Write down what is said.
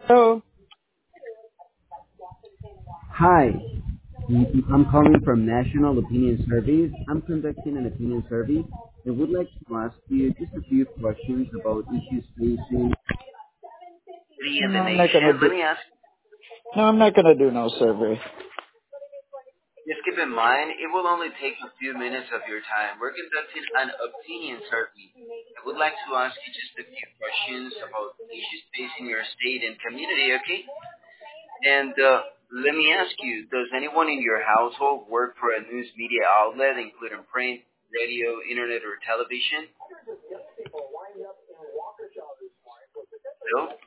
Hello. Hi, I'm calling from National Opinion Surveys. I'm conducting an opinion survey and would like to ask you just a few questions about issues facing in No, the I'm not gonna nation. do. Let me ask, No, I'm not gonna do no survey. just keep in mind, it will only take a few minutes of your time. We're conducting an opinion survey. I would like to ask you just a few questions about issues facing your state and community, okay? And let me ask you, does anyone in your household work for a news media outlet, including print, radio, internet, or television? Hello?